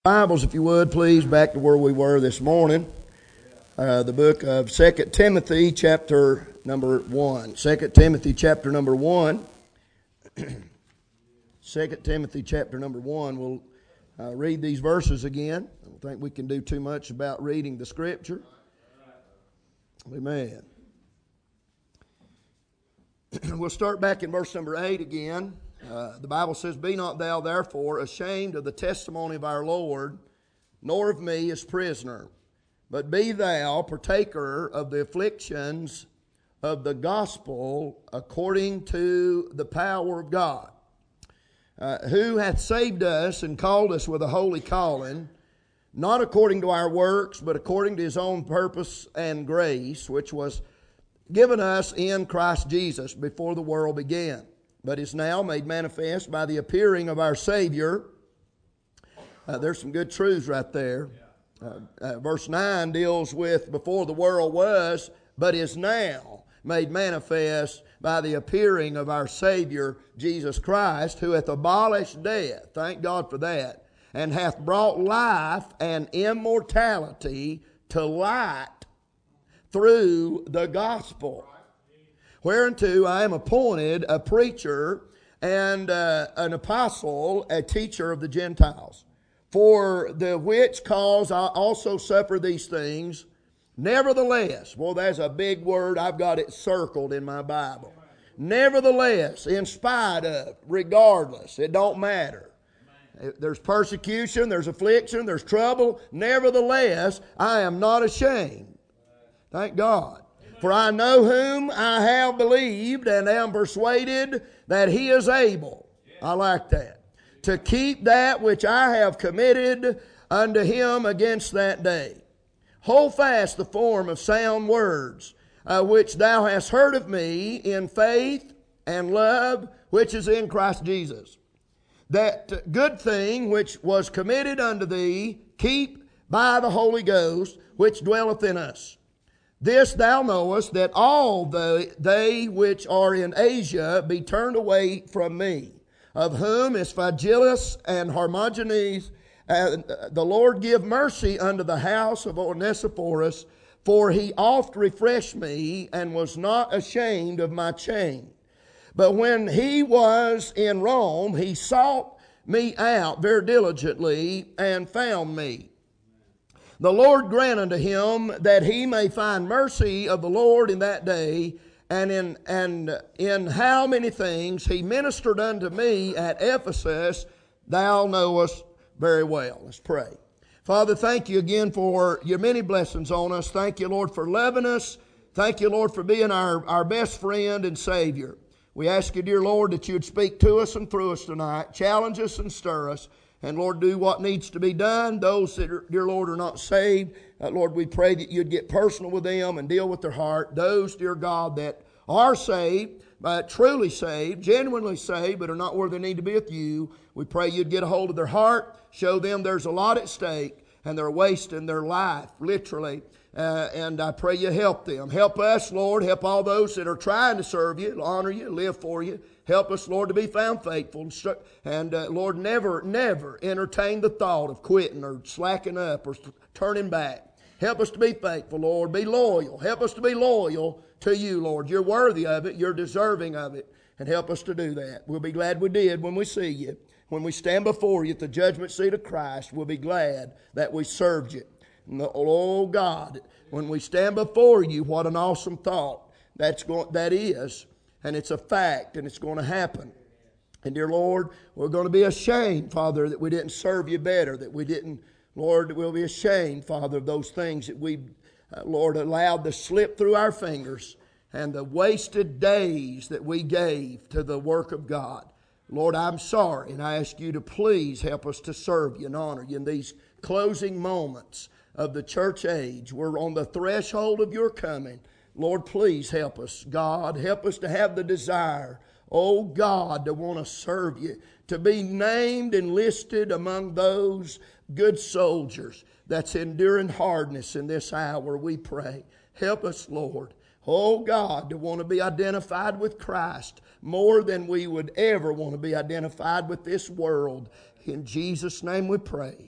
Bibles, if you would, please, back to where we were this morning. The book of 2 Timothy, chapter number 1. 2 Timothy, chapter number 1. 2 Timothy, chapter number 1. We'll read these verses again. I don't think we can do too much about reading the Scripture. Amen. We'll start back in verse number 8 again. The Bible says, "Be not thou therefore ashamed of the testimony of our Lord, nor of me as prisoner, but be thou partaker of the afflictions of the gospel according to the power of God, who hath saved us and called us with a holy calling, not according to our works, but according to his own purpose and grace, which was given us in Christ Jesus before the world began, but is now made manifest by the appearing of our Savior." There's some good truths right there. Verse 9 deals with before the world was, but is now made manifest by the appearing of our Savior, Jesus Christ, who hath abolished death, thank God for that, and hath brought life and immortality to light through the gospel, whereunto I am appointed a preacher and an apostle, a teacher of the Gentiles. For the which cause I also suffer these things. Nevertheless, well, that's a big word. I've got it circled in my Bible. Nevertheless, in spite of, regardless, it don't matter. There's persecution, there's affliction, there's trouble. Nevertheless, I am not ashamed. Thank God. For I know whom I have believed and am persuaded that he is able. I like that. To keep that which I have committed unto him against that day. Hold fast the form of sound words, which thou hast heard of me in faith and love, which is in Christ Jesus. That good thing which was committed unto thee, keep by the Holy Ghost, which dwelleth in us. This thou knowest, that all they which are in Asia be turned away from me, of whom is Phygellus and Hermogenes. The Lord give mercy unto the house of Onesiphorus, for he oft refreshed me, and was not ashamed of my chain. But when he was in Rome, he sought me out very diligently, and found me. The Lord grant unto him that he may find mercy of the Lord in that day, and in how many things he ministered unto me at Ephesus, thou knowest very well." Let's pray. Father, thank you again for your many blessings on us. Thank you, Lord, for loving us. Thank you, Lord, for being our best friend and Savior. We ask you, dear Lord, that you would speak to us and through us tonight, challenge us and stir us. And Lord, do what needs to be done. Those that, dear Lord, are not saved, Lord, we pray that you'd get personal with them and deal with their heart. Those, dear God, that are saved, truly saved, genuinely saved, but are not where they need to be with you, we pray you'd get a hold of their heart, show them there's a lot at stake, and they're wasting their life, literally. And I pray you help them. Help us, Lord. Help all those that are trying to serve you, honor you, live for you. Help us, Lord, to be found faithful. And Lord, never entertain the thought of quitting or slacking up or turning back. Help us to be faithful, Lord. Be loyal. Help us to be loyal to you, Lord. You're worthy of it. You're deserving of it. And help us to do that. We'll be glad we did when we see you. When we stand before you at the judgment seat of Christ, we'll be glad that we served you. Oh God, when we stand before you, what an awesome thought that is. And it's a fact, and it's going to happen. And dear Lord, we're going to be ashamed, Father, that we didn't serve you better, that we didn't, Lord, we'll be ashamed, Father, of those things that we, Lord, allowed to slip through our fingers, and the wasted days that we gave to the work of God. Lord, I'm sorry, and I ask you to please help us to serve you and honor you in these closing moments of the church age. We're on the threshold of your coming. Lord, please help us. God, help us to have the desire, oh God, to want to serve you, to be named and listed among those good soldiers that's enduring hardness in this hour, we pray. Help us, Lord. Oh God, to want to be identified with Christ more than we would ever want to be identified with this world. In Jesus' name we pray.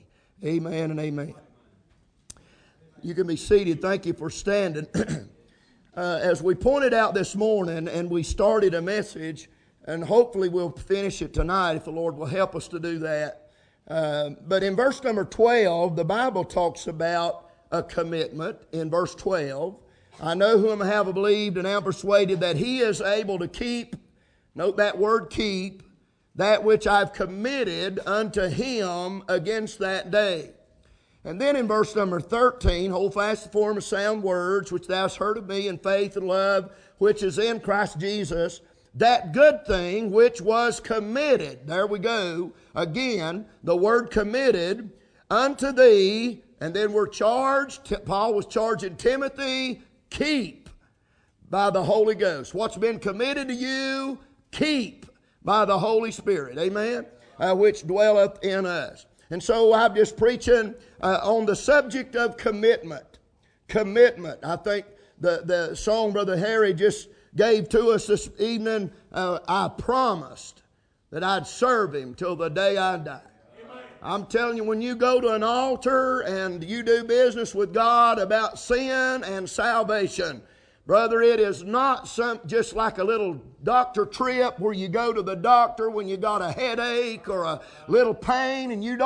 Amen and amen. You can be seated. Thank you for standing. As we pointed out this morning, and we started a message, and hopefully we'll finish it tonight if the Lord will help us to do that. But in verse number 12, the Bible talks about a commitment in verse 12. I know whom I have believed and am persuaded that he is able to keep, note that word keep, that which I've committed unto him against that day. And then in verse number 13, hold fast the form of sound words, which thou hast heard of me in faith and love, which is in Christ Jesus, that good thing which was committed. There we go. Again, the word committed unto thee, and then we're charged, Paul was charging Timothy, keep by the Holy Ghost. What's been committed to you, keep by the Holy Spirit. Amen? Which dwelleth in us. And so I'm just preaching on the subject of commitment. Commitment. I think the song Brother Harry just gave to us this evening, I promised that I'd serve him till the day I die. Amen. I'm telling you, when you go to an altar and you do business with God about sin and salvation, brother, it is not just like a little doctor trip where you go to the doctor when you got a headache or a little pain, and you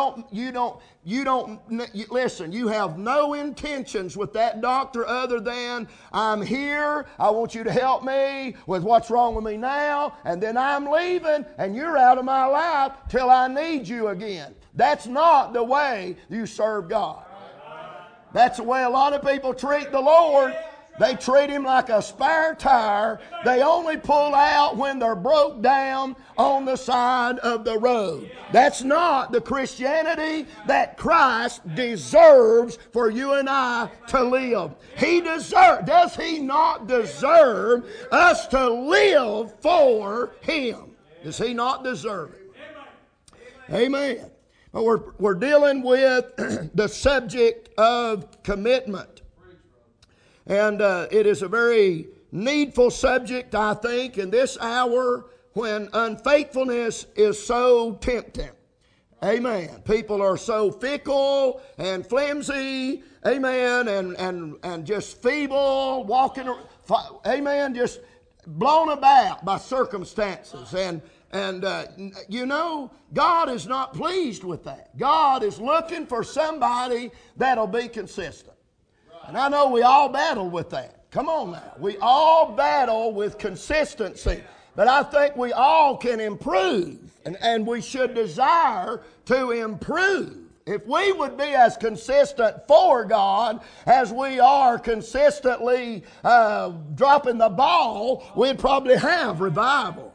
listen, you have no intentions with that doctor other than, I'm here, I want you to help me with what's wrong with me now, and then I'm leaving, and you're out of my life till I need you again. That's not the way you serve God. That's the way a lot of people treat the Lord. They treat him like a spare tire. They only pull out when they're broke down on the side of the road. That's not the Christianity that Christ deserves for you and I to live. Does he not deserve us to live for him? Does he not deserve it? Amen. We're dealing with the subject of commitment. And it is a very needful subject, I think, in this hour when unfaithfulness is so tempting. Amen. People are so fickle and flimsy, amen, and just feeble, walking, amen, just blown about by circumstances. And God is not pleased with that. God is looking for somebody that'll be consistent. And I know we all battle with that. Come on now. We all battle with consistency. But I think we all can improve. And we should desire to improve. If we would be as consistent for God as we are consistently dropping the ball, we'd probably have revival.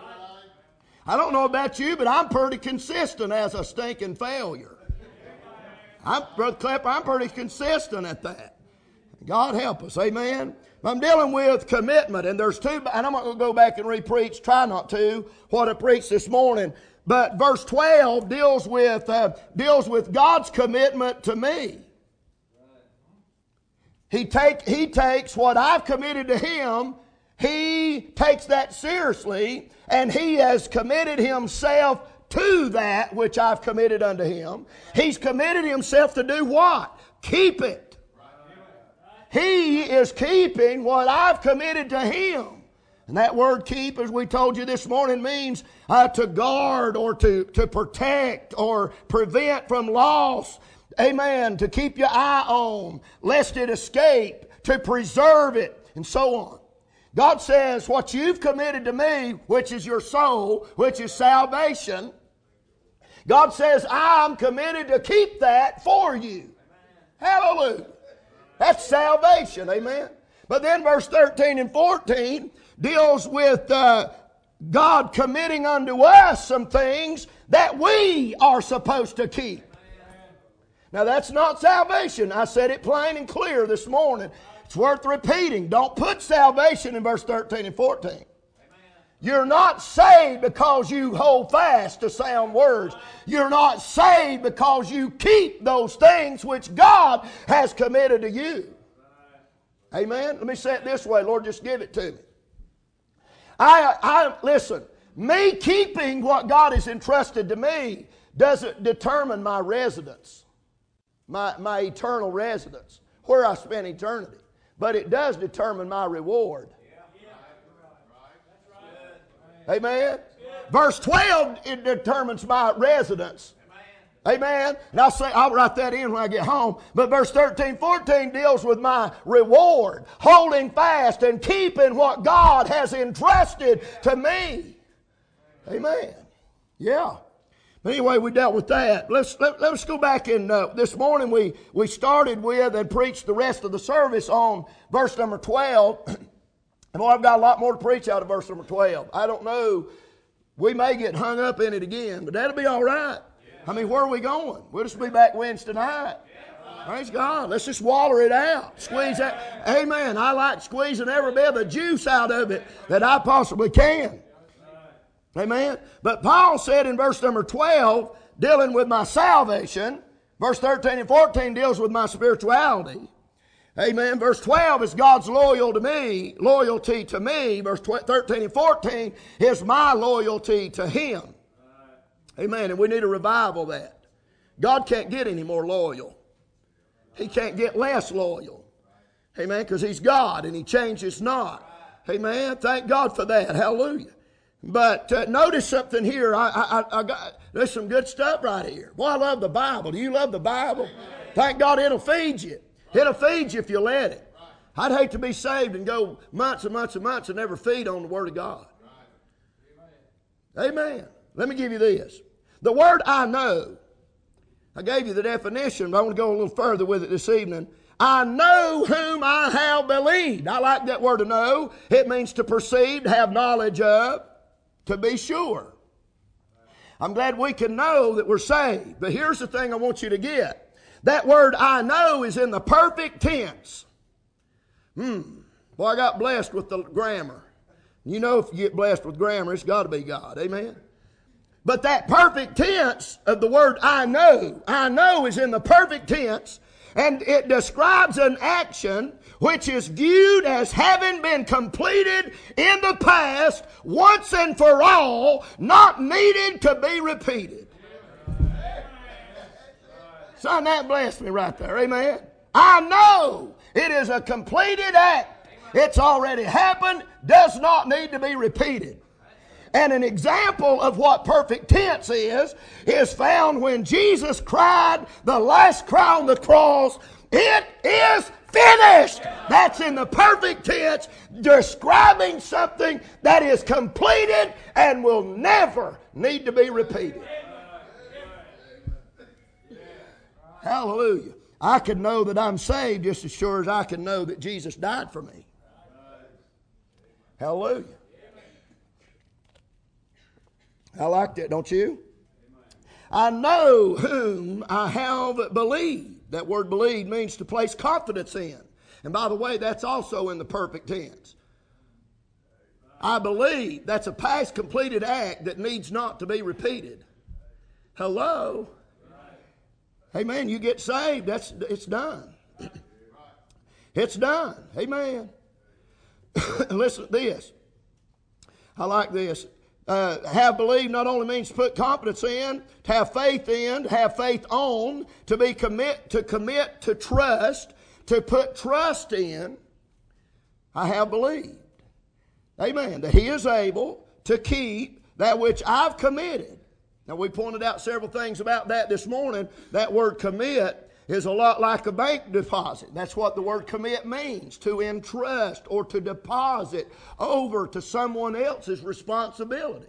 I don't know about you, but I'm pretty consistent as a stinking failure. Brother Klepper, I'm pretty consistent at that. God help us, amen. I'm dealing with commitment, and there's two, and I'm not going to go back and re-preach, try not to, what I preached this morning. But verse 12 deals with God's commitment to me. He takes what I've committed to him, he takes that seriously, and he has committed himself to that which I've committed unto him. He's committed himself to do what? Keep it. He is keeping what I've committed to him. And that word keep, as we told you this morning, means to guard or to protect or prevent from loss. Amen. To keep your eye on, lest it escape, to preserve it, and so on. God says, what you've committed to me, which is your soul, which is salvation, God says, I'm committed to keep that for you. Hallelujah. That's salvation, amen. But then verse 13 and 14 deals with God committing unto us some things that we are supposed to keep. Now that's not salvation. I said it plain and clear this morning. It's worth repeating. Don't put salvation in verse 13 and 14. You're not saved because you hold fast to sound words. You're not saved because you keep those things which God has committed to you. Amen? Let me say it this way. Lord, just give it to me. Listen, me keeping what God has entrusted to me doesn't determine my residence. my eternal residence, where I spend eternity. But it does determine my reward. Amen. Verse 12, it determines my residence. Amen. And I'll write that in when I get home. But verse 13, 14 deals with my reward, holding fast and keeping what God has entrusted to me. Amen. Yeah. But anyway, we dealt with that. Let's go back and this morning we started with and preached the rest of the service on verse number 12. And boy, I've got a lot more to preach out of verse number 12. I don't know. We may get hung up in it again, but that'll be all right. I mean, where are we going? We'll just be back Wednesday night. Praise God. Let's just waller it out. Squeeze that. Amen. I like squeezing every bit of the juice out of it that I possibly can. Amen. But Paul said in verse number 12, dealing with my salvation, verse 13 and 14 deals with my spirituality. Amen. Verse 12 is God's loyalty to me. Verse 13 and 14 is my loyalty to Him. Amen. And we need a revival of that. God can't get any more loyal. He can't get less loyal. Amen. Because He's God and He changes not. Amen. Thank God for that. Hallelujah. But notice something here. There's some good stuff right here. Boy, I love the Bible. Do you love the Bible? Thank God it'll feed you. It'll feed you if you let it. I'd hate to be saved and go months and months and months and never feed on the Word of God. Amen. Let me give you this. The word I know, I gave you the definition, but I want to go a little further with it this evening. I know whom I have believed. I like that word to know. It means to perceive, to have knowledge of, to be sure. I'm glad we can know that we're saved. But here's the thing I want you to get. That word I know is in the perfect tense. Boy, I got blessed with the grammar. You know, if you get blessed with grammar, it's got to be God. Amen. But that perfect tense of the word I know is in the perfect tense, and it describes an action which is viewed as having been completed in the past once and for all, not needed to be repeated. Son, that blessed me right there. Amen. I know it is a completed act. It's already happened, does not need to be repeated. And an example of what perfect tense is found when Jesus cried the last cry on the cross, "It is finished." That's in the perfect tense, describing something that is completed and will never need to be repeated. Hallelujah. I can know that I'm saved just as sure as I can know that Jesus died for me. Hallelujah. I like that, don't you? I know whom I have believed. That word believe means to place confidence in. And by the way, that's also in the perfect tense. I believe. That's a past completed act that needs not to be repeated. Hello? Amen. You get saved, it's done. It's done. Amen. Listen to this. I like this. Have believed not only means to put confidence in, to have faith in, to have faith on, to commit, to trust, to put trust in. I have believed. Amen. That He is able to keep that which I've committed. Now, we pointed out several things about that this morning. That word commit is a lot like a bank deposit. That's what the word commit means, to entrust or to deposit over to someone else's responsibility.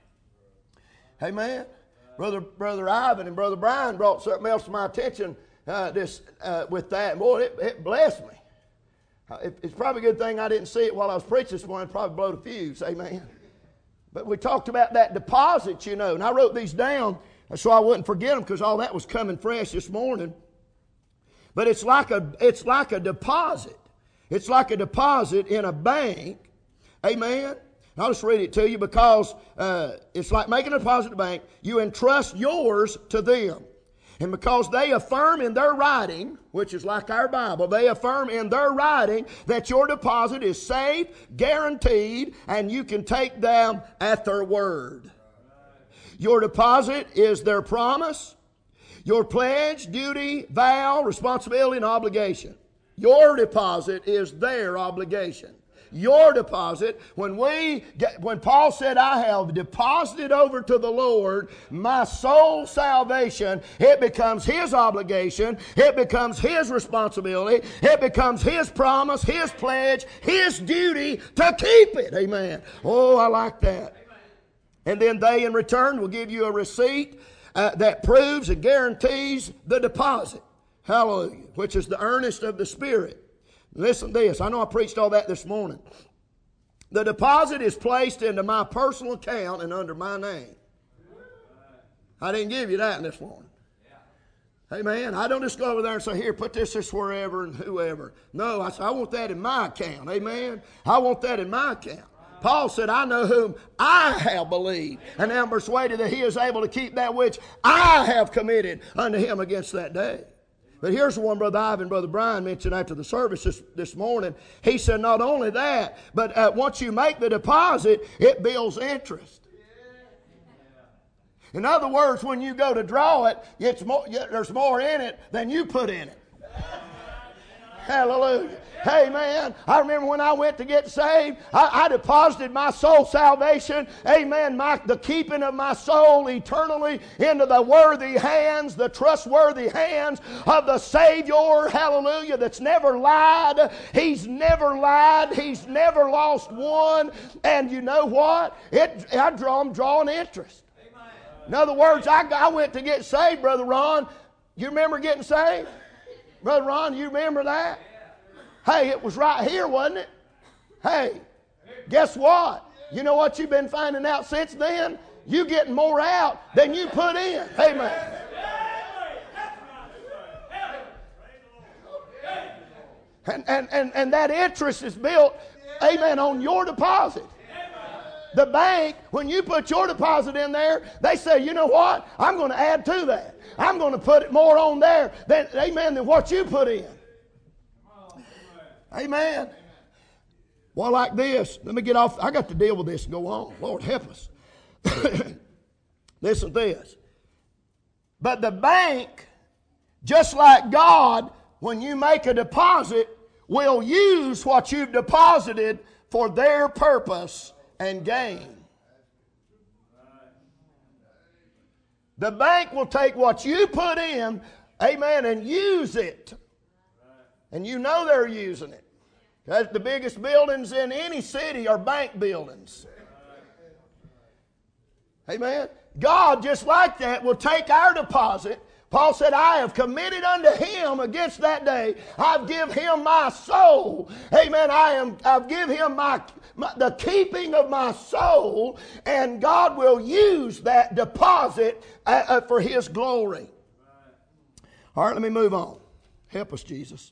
Amen. Brother Ivan and Brother Brian brought something else to my attention with that. And boy, it blessed me. It's probably a good thing I didn't see it while I was preaching this morning. Probably blowed a fuse. Amen. But we talked about that deposit, you know. And I wrote these down so I wouldn't forget them because all that was coming fresh this morning. But it's like a deposit. It's like a deposit in a bank. Amen. And I'll just read it to you because it's like making a deposit in a bank. You entrust yours to them. And because they affirm in their writing, which is like our Bible, they affirm in their writing that your deposit is safe, guaranteed, and you can take them at their word. Your deposit is their promise. Your pledge, duty, vow, responsibility, and obligation. Your deposit is their obligation. Your deposit, when Paul said, I have deposited over to the Lord my soul salvation, it becomes His obligation, it becomes His responsibility, it becomes His promise, His pledge, His duty to keep it. Amen. Oh, I like that. And then they in return will give you a receipt that proves and guarantees the deposit. Hallelujah. Which is the earnest of the Spirit. Listen to this. I know I preached all that this morning. The deposit is placed into my personal account and under my name. I didn't give you that this morning. Amen. I don't just go over there and say, here, put this wherever and whoever. No, I say, I want that in my account. Amen. I want that in my account. Paul said, I know whom I have believed, and am persuaded that He is able to keep that which I have committed unto Him against that day. But here's the one Brother Ivan and Brother Brian mentioned after the service this morning. He said not only that, but once you make the deposit, it builds interest. In other words, when you go to draw it, there's more in it than you put in it. Hallelujah. Hey, man, I remember when I went to get saved, I deposited my soul salvation, amen, the keeping of my soul eternally into the worthy hands, the trustworthy hands of the Savior, hallelujah, that's never lied. He's never lied. He's never lost one. And you know what? I'm drawing interest. In other words, I went to get saved, Brother Ron. You remember getting saved? Brother Ron, you remember that? Hey, it was right here, wasn't it? Hey, guess what? You know what you've been finding out since then? You getting more out than you put in. Amen. And that interest is built, amen, on your deposit. The bank, when you put your deposit in there, they say, you know what? I'm going to add to that. I'm going to put it more on there than what you put in. Amen. Well, like this, let me get off. I got to deal with this and go on. Lord, help us. Listen to this. But the bank, just like God, when you make a deposit, will use what you've deposited for their purpose and gain. The bank will take what you put in, amen, and use it. And you know they're using it. Because the biggest buildings in any city are bank buildings. Amen. God, just like that, will take our deposit. Paul said, I have committed unto Him against that day. I've given Him my soul. Amen. I've given Him the keeping of my soul. And God will use that deposit for His glory. All right, let me move on. Help us, Jesus.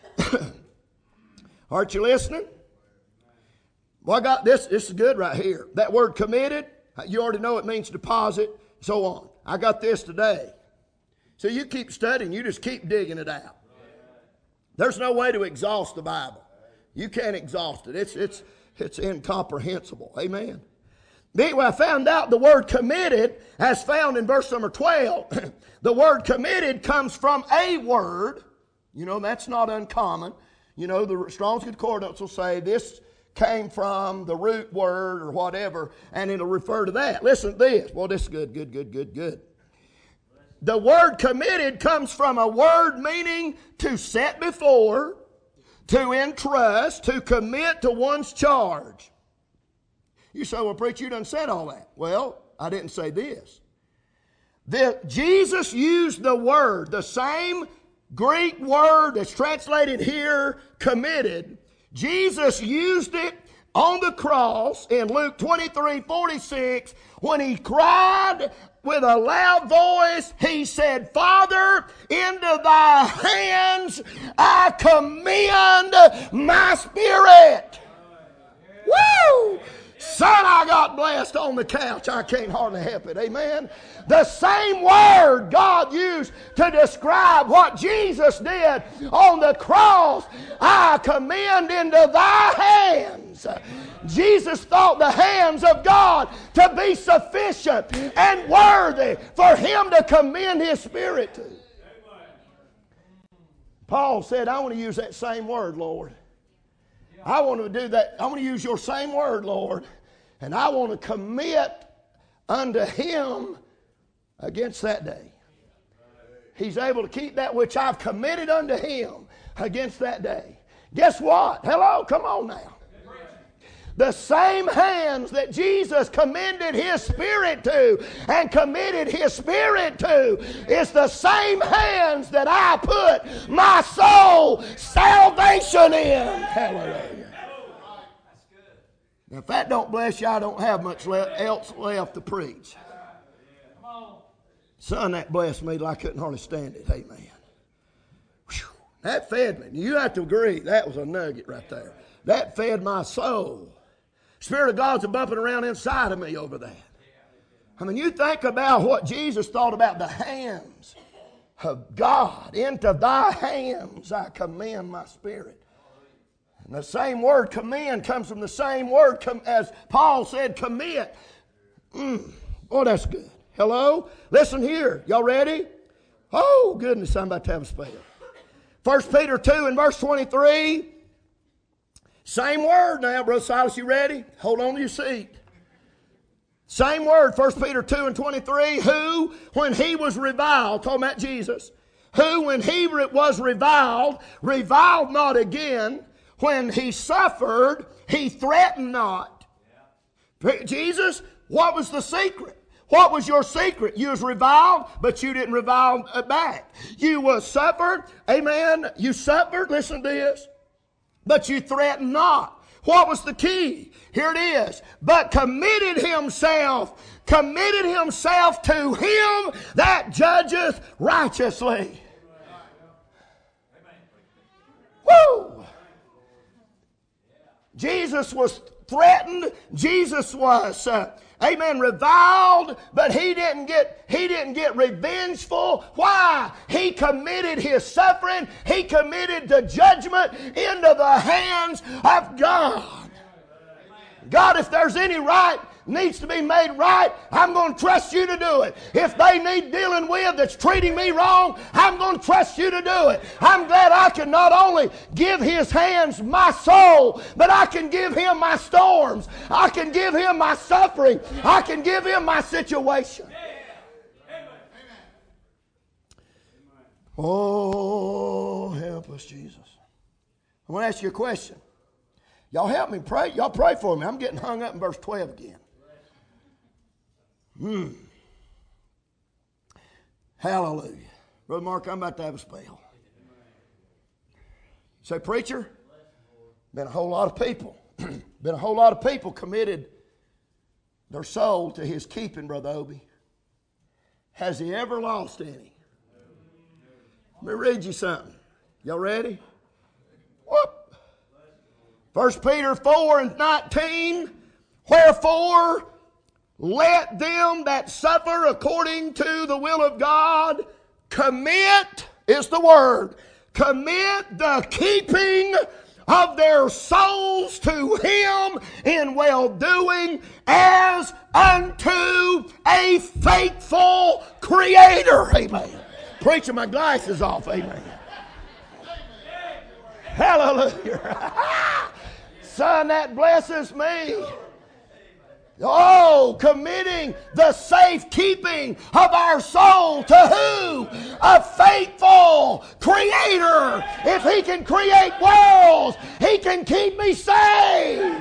Aren't you listening? Well, I got this. This is good right here. That word committed, you already know it means deposit, so on. I got this today. So you keep studying. You just keep digging it out. There's no way to exhaust the Bible. You can't exhaust it. It's incomprehensible. Amen. Anyway, I found out the word committed, as found in verse number 12, the word committed comes from a word. You know, that's not uncommon. You know, the Strong's Concordance will say this came from the root word or whatever, and it'll refer to that. Listen to this. Well, this is good. The word committed comes from a word meaning to set before, to entrust, to commit to one's charge. You say, well, preacher, you done said all that. Well, I didn't say this. Jesus used the word, the same Greek word that's translated here, committed. Jesus used it on the cross in Luke 23:46 when He cried with a loud voice. He said, Father, into Thy hands I commend my spirit. Woo! Son, I got blessed on the couch. I can't hardly help it. Amen. The same word God used to describe what Jesus did on the cross, I commend into thy hands. Jesus thought the hands of God to be sufficient and worthy for him to commend his Spirit to. Paul said, I want to use that same word, Lord. I want to do that. I want to use your same word, Lord. And I want to commit unto him against that day. He's able to keep that which I've committed unto him against that day. Guess what? Hello, come on now. The same hands that Jesus commended his Spirit to and committed his Spirit to is the same hands that I put my soul salvation in. Hallelujah. Now, if that don't bless you, I don't have much else left to preach. Son, that blessed me till I couldn't hardly stand it. Amen. Whew. That fed me. You have to agree, that was a nugget right there. That fed my soul. Spirit of God's bumping around inside of me over that. I mean, you think about what Jesus thought about the hands of God. Into thy hands I commend my spirit. And the same word commend comes from the same word as Paul said commit. Oh, that's good. Hello? Listen here. Y'all ready? Oh, goodness, I'm about to have a spell. 1 Peter 2 and verse 23. Same word now, Brother Silas, you ready? Hold on to your seat. Same word, 1 Peter 2 and 23. Who, when he was reviled, talking about Jesus, who, when he was reviled not again. When he suffered, he threatened not. Jesus, what was the secret? What was your secret? You was reviled, but you didn't revile back. You was suffered, amen. You suffered, listen to this. But you threatened not. What was the key? Here it is. But committed himself to him that judgeth righteously. Woo! Jesus was threatened. Jesus was, reviled, but he didn't get revengeful. Why? He committed his suffering. He committed the judgment into the hands of God. God, if there's any right needs to be made right, I'm going to trust you to do it. If they need dealing with that's treating me wrong, I'm going to trust you to do it. I'm glad I can not only give his hands my soul, but I can give him my storms. I can give him my suffering. I can give him my situation. Oh, help us, Jesus. I want to ask you a question. Y'all help me pray. Y'all pray for me. I'm getting hung up in verse 12 again. Hallelujah. Brother Mark, I'm about to have a spell. Say, preacher, been a whole lot of people committed their soul to his keeping, Brother Obie. Has he ever lost any? Let me read you something. Y'all ready? Whoop. 1 Peter 4 and 19. Wherefore, let them that suffer according to the will of God commit, is the word, commit the keeping of their souls to him in well-doing as unto a faithful Creator. Amen. Preaching my glasses off. Amen. Hallelujah. Son, that blesses me. Oh, committing the safekeeping of our soul to who? A faithful Creator. If he can create worlds, he can keep me saved.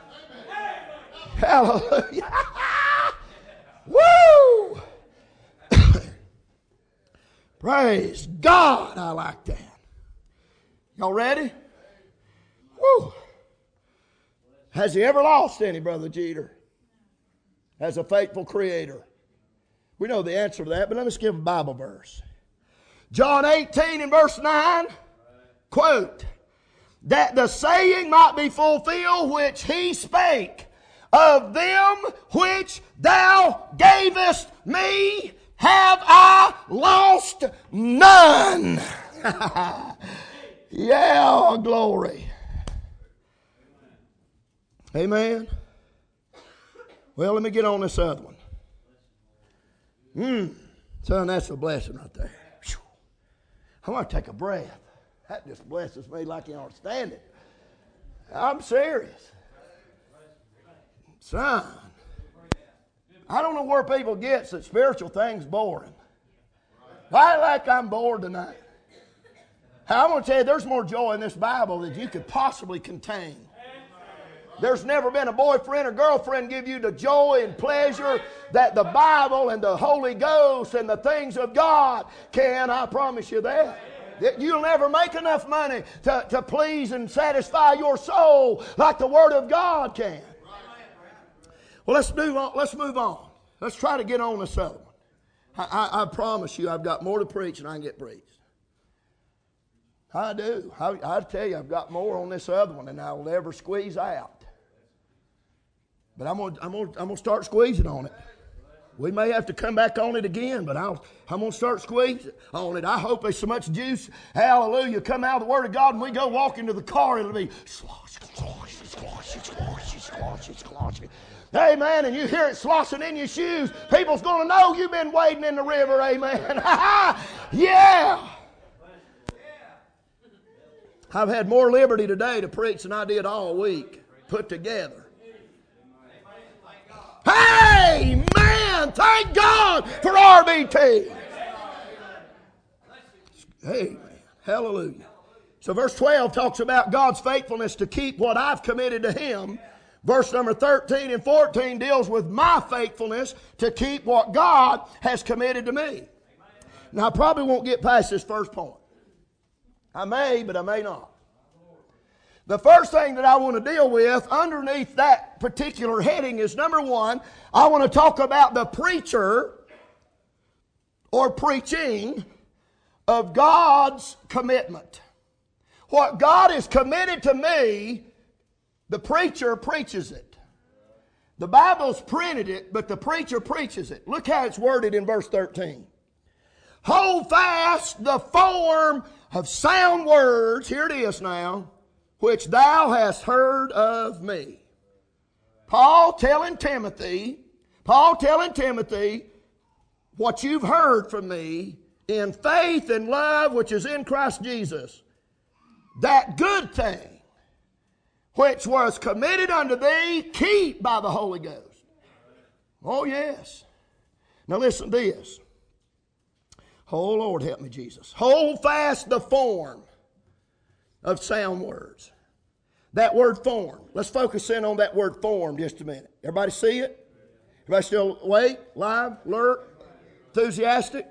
Hallelujah. Woo! Praise God. I like that. Y'all ready? Woo! Has he ever lost any, Brother Jeter? As a faithful Creator? We know the answer to that, but let me give a Bible verse. John 18 and verse 9, quote, that the saying might be fulfilled which he spake of them which thou gavest me have I lost none. Yeah, glory. Amen. Well, let me get on this other one. Son, that's a blessing right there. Whew. I want to take a breath. That just blesses me like you don't understand it. I'm serious. Son, I don't know where people get that spiritual things boring. I like I'm bored tonight. I'm going to tell you, there's more joy in this Bible than you could possibly contain. There's never been a boyfriend or girlfriend give you the joy and pleasure that the Bible and the Holy Ghost and the things of God can. I promise you that. You'll never make enough money to please and satisfy your soul like the Word of God can. Well, let's move on. Let's try to get on this other one. I promise you I've got more to preach than I can get preached. I do. I tell you, I've got more on this other one than I'll ever squeeze out. But I'm gonna start squeezing on it. We may have to come back on it again, but I'm going to start squeezing on it. I hope there's so much juice, hallelujah, come out of the Word of God and we go walk into the car, it'll be slosh, slosh, slosh, slosh, slosh, slosh. Amen, and you hear it sloshing in your shoes. People's going to know you've been wading in the river, amen. Yeah. I've had more liberty today to preach than I did all week put together. Amen. Thank God for RBT. Amen. Hallelujah. So verse 12 talks about God's faithfulness to keep what I've committed to Him. Verse number 13 and 14 deals with my faithfulness to keep what God has committed to me. Now I probably won't get past this first point. I may, but I may not. The first thing that I want to deal with underneath that particular heading is, number one, I want to talk about the preacher or preaching of God's commitment. What God is committed to me, the preacher preaches it. The Bible's printed it, but the preacher preaches it. Look how it's worded in verse 13. Hold fast the form of sound words, here it is now, which thou hast heard of me. Paul telling Timothy, what you've heard from me in faith and love which is in Christ Jesus. That good thing which was committed unto thee, keep by the Holy Ghost. Oh yes. Now listen to this. Oh Lord, help me, Jesus. Hold fast the form of sound words. That word form. Let's focus in on that word form just a minute. Everybody see it? Everybody still awake, live, alert, enthusiastic?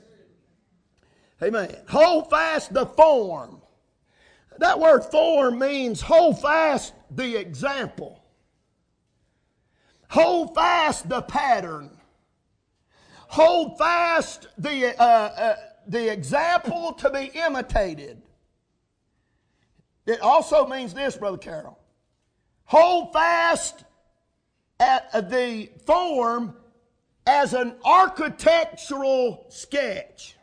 Amen. Hold fast the form. That word form means hold fast the example. Hold fast the pattern. Hold fast the example to be imitated. It also means this, Brother Carroll. Hold fast at the form as an architectural sketch.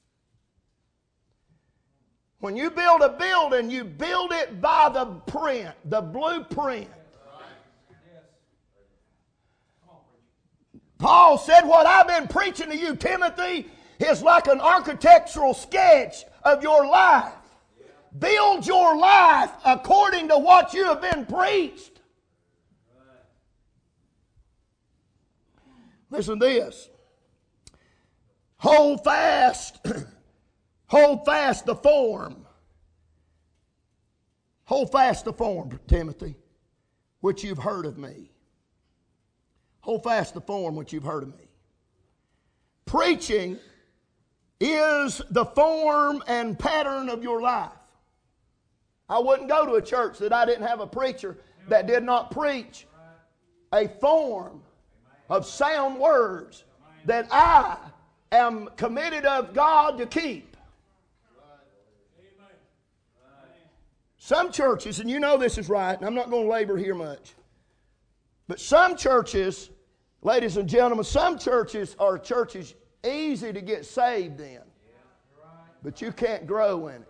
When you build a building, you build it by the print, the blueprint. Paul said, what I've been preaching to you, Timothy, is like an architectural sketch of your life. Build your life according to what you have been preached. Listen to this. Hold fast. Hold fast the form. Hold fast the form, Timothy, which you've heard of me. Hold fast the form which you've heard of me. Preaching is the form and pattern of your life. I wouldn't go to a church that I didn't have a preacher that did not preach a form of sound words that I am committed of God to keep. Some churches, and you know this is right, and I'm not going to labor here much, But some churches, ladies and gentlemen, some churches are churches easy to get saved in. But you can't grow in it.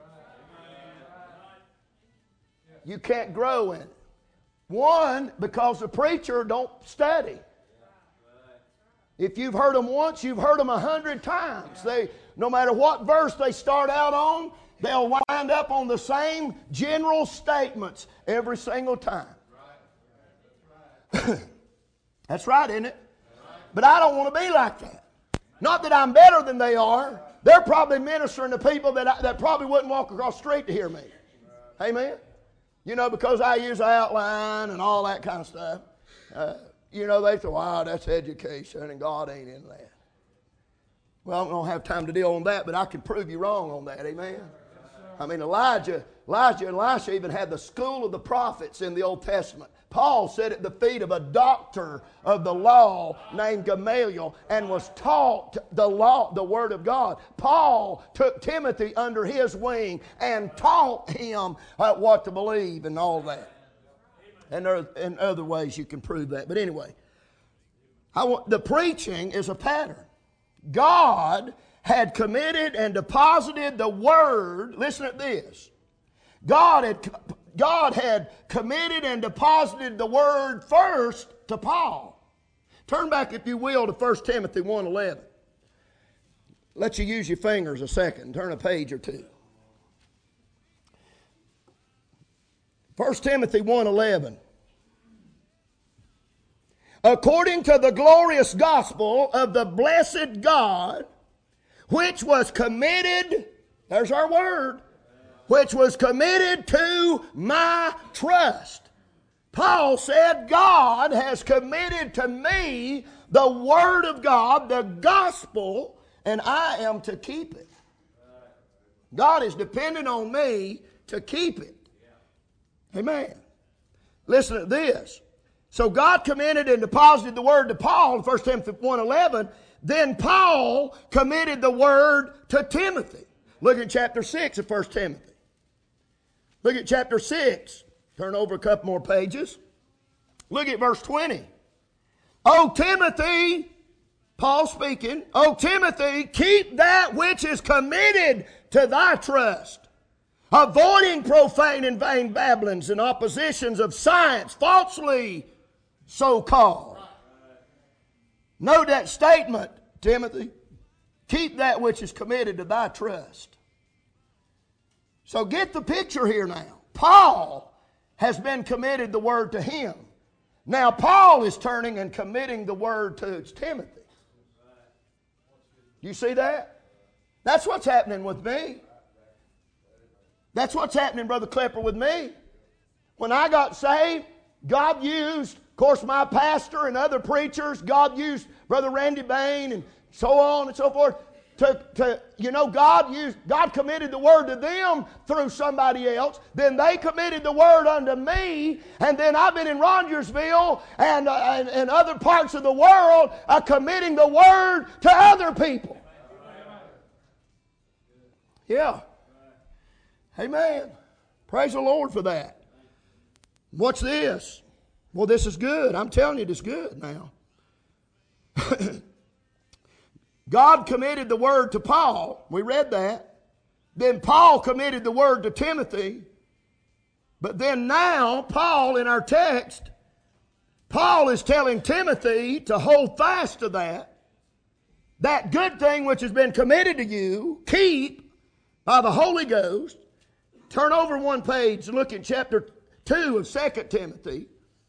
You can't grow in it. One, because the preacher don't study. If you've heard them once, you've heard them 100 times. No matter what verse they start out on, they'll wind up on the same general statements every single time. That's right, isn't it? But I don't want to be like that. Not that I'm better than they are. They're probably ministering to people that probably wouldn't walk across the street to hear me. Amen? You know, because I use outline and all that kind of stuff. You know, they say, wow, that's education and God ain't in that. Well, I don't have time to deal on that, but I can prove you wrong on that. Amen? I mean, Elijah and Elisha even had the school of the prophets in the Old Testament. Paul sat at the feet of a doctor of the law named Gamaliel and was taught the law, the Word of God. Paul took Timothy under his wing and taught him what to believe and all that. And there are in other ways you can prove that. But anyway, the preaching is a pattern. God had committed and deposited the Word. Listen to this. God had committed and deposited the Word first to Paul. Turn back, if you will, to 1 Timothy 1:11. Let you use your fingers a second. Turn a page or two. 1 Timothy 1:11. According to the glorious gospel of the blessed God, which was committed, there's our word, which was committed to my trust. Paul said, God has committed to me the Word of God, the gospel, and I am to keep it. God is dependent on me to keep it. Amen. Listen to this. So God committed and deposited the Word to Paul in 1 Timothy 1:11. Then Paul committed the Word to Timothy. Look at chapter 6 of 1 Timothy. Look at chapter 6. Turn over a couple more pages. Look at verse 20. O Timothy, Paul speaking, O Timothy, keep that which is committed to thy trust, avoiding profane and vain babblings and oppositions of science, falsely so called. Note that statement, Timothy. Keep that which is committed to thy trust. So get the picture here now. Paul has been committed the Word to him. Now Paul is turning and committing the Word to Timothy. You see that? That's what's happening with me. That's what's happening, Brother Klepper, with me. When I got saved, God used, of course, my pastor and other preachers. God used Brother Randy Bain and so on and so forth. God committed the Word to them through somebody else. Then they committed the Word unto me. And then I've been in Rogersville and other parts of the world committing the Word to other people. Yeah. Amen. Praise the Lord for that. What's this? Well, this is good. I'm telling you, this is good now. God committed the Word to Paul. We read that. Then Paul committed the Word to Timothy. But then now, Paul, in our text, Paul is telling Timothy to hold fast to that. That good thing which has been committed to you, keep by the Holy Ghost. Turn over one page and look at chapter 2 of 2 Timothy.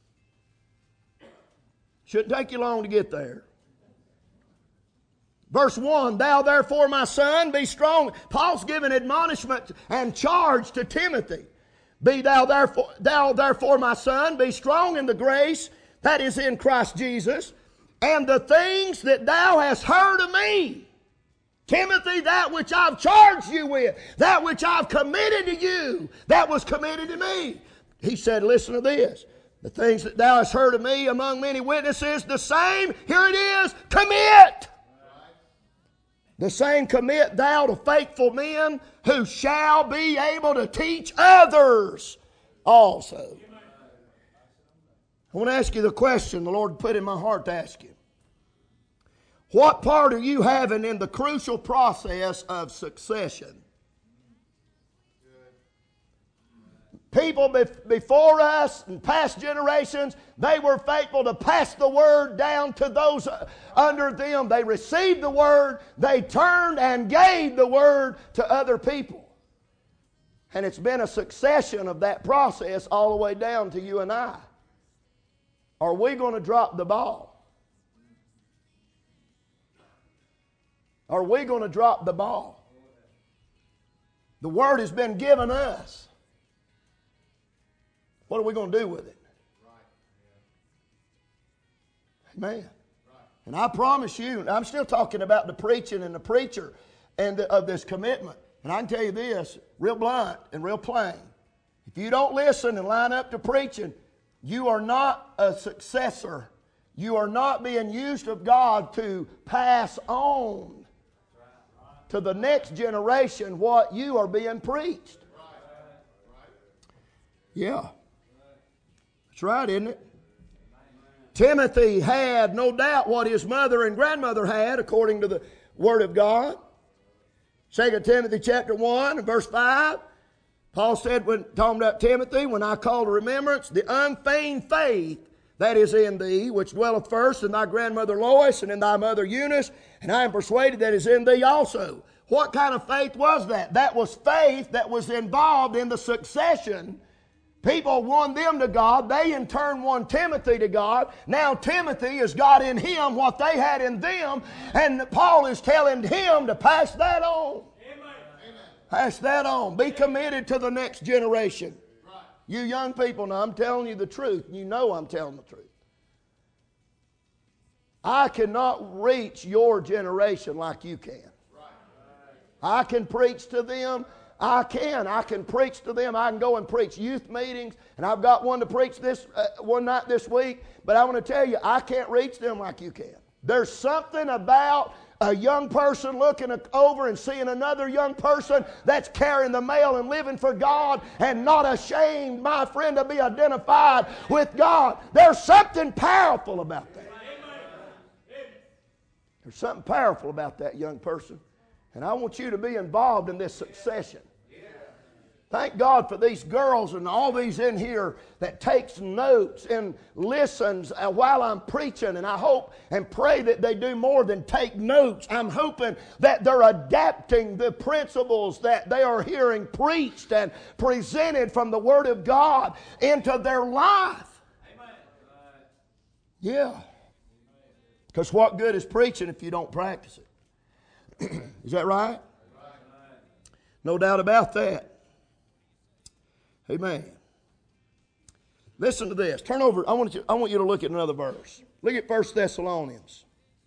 Shouldn't take you long to get there. Verse 1, thou therefore, my son, be strong. Paul's giving admonishment and charge to Timothy. Thou therefore, my son, be strong in the grace that is in Christ Jesus, and the things that thou hast heard of me. Timothy, that which I've charged you with, that which I've committed to you, that was committed to me. He said, listen to this. The things that thou hast heard of me among many witnesses, the same, here it is, commit. The same commit thou to faithful men who shall be able to teach others also. I want to ask you the question the Lord put in my heart to ask you. What part are you having in the crucial process of succession? People before us and past generations, they were faithful to pass the word down to those under them. They received the word, they turned and gave the word to other people. And it's been a succession of that process all the way down to you and I. Are we going to drop the ball? Are we going to drop the ball? The word has been given us. What are we going to do with it? Amen. And I promise you, I'm still talking about the preaching and the preacher and of this commitment. And I can tell you this, real blunt and real plain. If you don't listen and line up to preaching, you are not a successor. You are not being used of God to pass on to the next generation what you are being preached. Yeah. That's right, isn't it? Timothy had no doubt what his mother and grandmother had according to the Word of God. 2 Timothy chapter 1 and verse 5. Paul said, when talking about Timothy, when I call to remembrance the unfeigned faith that is in thee, which dwelleth first in thy grandmother Lois and in thy mother Eunice, and I am persuaded that is in thee also. What kind of faith was that? That was faith that was involved in the succession. People won them to God. They in turn won Timothy to God. Now Timothy has got in him what they had in them. And Paul is telling him to pass that on. Amen. Pass that on. Be committed to the next generation. Right. You young people, now I'm telling you the truth. You know I'm telling the truth. I cannot reach your generation like you can. Right. I can preach to them. I can preach to them. I can go and preach youth meetings, and I've got one to preach this one night this week. But I want to tell you, I can't reach them like you can. There's something about a young person looking over and seeing another young person that's carrying the mail and living for God and not ashamed, my friend, to be identified with God. There's something powerful about that. There's something powerful about that young person. And I want you to be involved in this succession. Thank God for these girls and all these in here that takes notes and listens while I'm preaching. And I hope and pray that they do more than take notes. I'm hoping that they're adapting the principles that they are hearing preached and presented from the Word of God into their life. Amen. Yeah. Because what good is preaching if you don't practice it? Is that right? No doubt about that. Amen. Listen to this. Turn over. I want you to look at another verse. Look at 1 Thessalonians.